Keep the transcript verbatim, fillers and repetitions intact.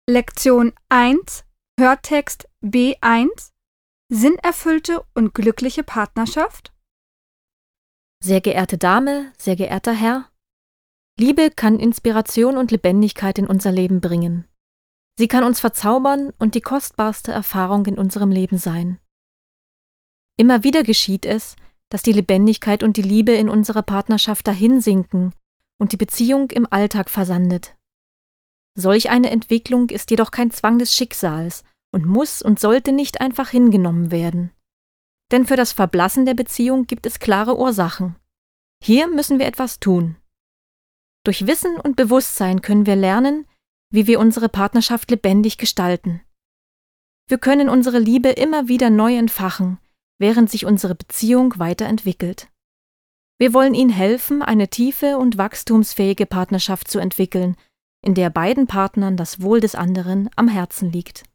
Lektion eins, Hörtext B eins, Sinnerfüllte und glückliche Partnerschaft. Sehr geehrte Dame, sehr geehrter Herr, Liebe kann Inspiration und Lebendigkeit in unser Leben bringen. Sie kann uns verzaubern und die kostbarste Erfahrung in unserem Leben sein. Immer wieder geschieht es, dass die Lebendigkeit und die Liebe in unserer Partnerschaft dahinsinken und die Beziehung im Alltag versandet. Solch eine Entwicklung ist jedoch kein Zwang des Schicksals und muss und sollte nicht einfach hingenommen werden. Denn für das Verblassen der Beziehung gibt es klare Ursachen. Hier müssen wir etwas tun. Durch Wissen und Bewusstsein können wir lernen, wie wir unsere Partnerschaft lebendig gestalten. Wir können unsere Liebe immer wieder neu entfachen, während sich unsere Beziehung weiterentwickelt. Wir wollen Ihnen helfen, eine tiefe und wachstumsfähige Partnerschaft zu entwickeln, in der beiden Partnern das Wohl des anderen am Herzen liegt.